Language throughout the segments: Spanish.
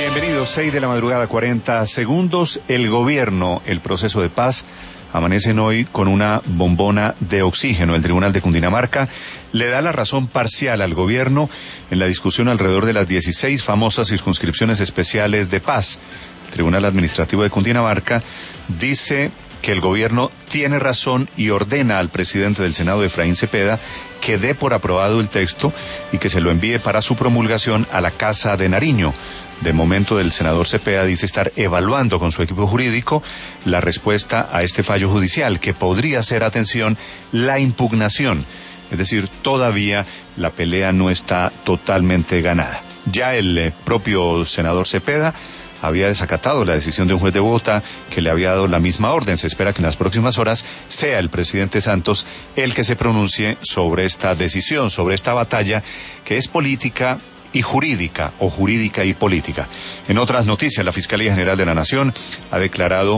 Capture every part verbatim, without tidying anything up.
Bienvenidos, seis de la madrugada, cuarenta segundos. El gobierno, el proceso de paz, amanecen hoy con una bombona de oxígeno. El Tribunal de Cundinamarca le da la razón parcial al gobierno en la discusión alrededor de las dieciséis famosas circunscripciones especiales de paz. El Tribunal Administrativo de Cundinamarca dice que el gobierno tiene razón y ordena al presidente del Senado, Efraín Cepeda, que dé por aprobado el texto y que se lo envíe para su promulgación a la Casa de Nariño. De momento, el senador Cepeda dice estar evaluando con su equipo jurídico la respuesta a este fallo judicial, que podría ser, atención, la impugnación. Es decir, todavía la pelea no está totalmente ganada. Ya el eh, propio senador Cepeda había desacatado la decisión de un juez de Bogotá que le había dado la misma orden. Se espera que en las próximas horas sea el presidente Santos el que se pronuncie sobre esta decisión, sobre esta batalla que es política y jurídica, o jurídica y política. En otras noticias, la Fiscalía General de la Nación ha declarado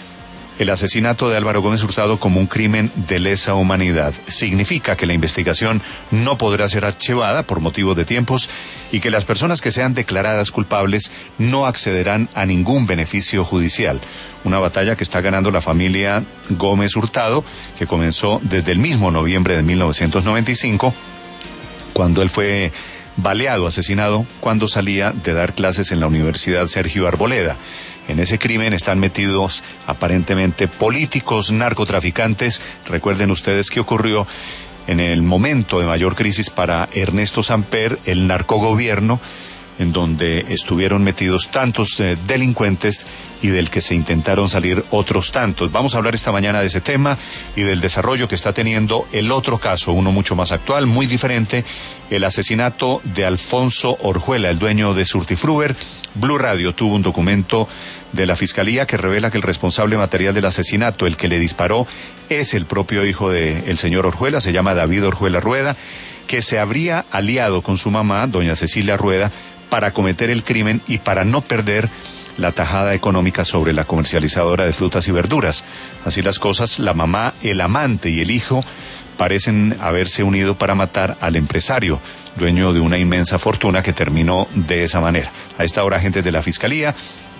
el asesinato de Álvaro Gómez Hurtado como un crimen de lesa humanidad. Significa que la investigación no podrá ser archivada por motivos de tiempos y que las personas que sean declaradas culpables no accederán a ningún beneficio judicial. Una batalla que está ganando la familia Gómez Hurtado, que comenzó desde el mismo noviembre de mil novecientos noventa y cinco, cuando él fue baleado, asesinado, cuando salía de dar clases en la Universidad Sergio Arboleda. En ese crimen están metidos aparentemente políticos, narcotraficantes. Recuerden ustedes que ocurrió en el momento de mayor crisis para Ernesto Samper, el narcogobierno, en donde estuvieron metidos tantos eh, delincuentes y del que se intentaron salir otros tantos. Vamos a hablar esta mañana de ese tema y del desarrollo que está teniendo el otro caso, uno mucho más actual, muy diferente, el asesinato de Alfonso Orjuela, el dueño de Surtifruber. Blue Radio tuvo un documento de la Fiscalía que revela que el responsable material del asesinato, el que le disparó, es el propio hijo del señor Orjuela, se llama David Orjuela Rueda, que se habría aliado con su mamá, doña Cecilia Rueda, para cometer el crimen y para no perder la tajada económica sobre la comercializadora de frutas y verduras. Así las cosas, la mamá, el amante y el hijo parecen haberse unido para matar al empresario, dueño de una inmensa fortuna que terminó de esa manera. A esta hora, agentes de la Fiscalía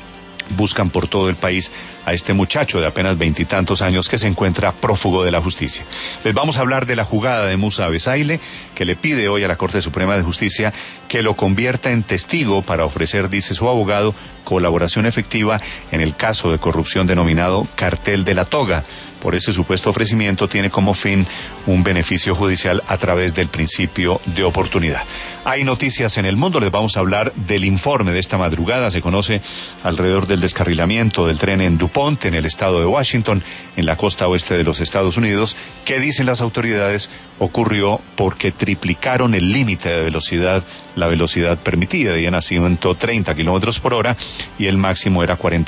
buscan por todo el país a este muchacho de apenas veintitantos años que se encuentra prófugo de la justicia. Les vamos a hablar de la jugada de Musa Besaile, que le pide hoy a la Corte Suprema de Justicia que lo convierta en testigo para ofrecer, dice su abogado, colaboración efectiva en el caso de corrupción denominado Cartel de la Toga. Por ese supuesto ofrecimiento tiene como fin un beneficio judicial a través del principio de oportunidad. Hay noticias en el mundo, les vamos a hablar del informe de esta madrugada. Se conoce alrededor del descarrilamiento del tren en DuPont, en el estado de Washington, en la costa oeste de los Estados Unidos. ¿Qué dicen las autoridades? Ocurrió porque triplicaron el límite de velocidad, la velocidad permitida, de ciento treinta kilómetros por hora, y el máximo era cuarenta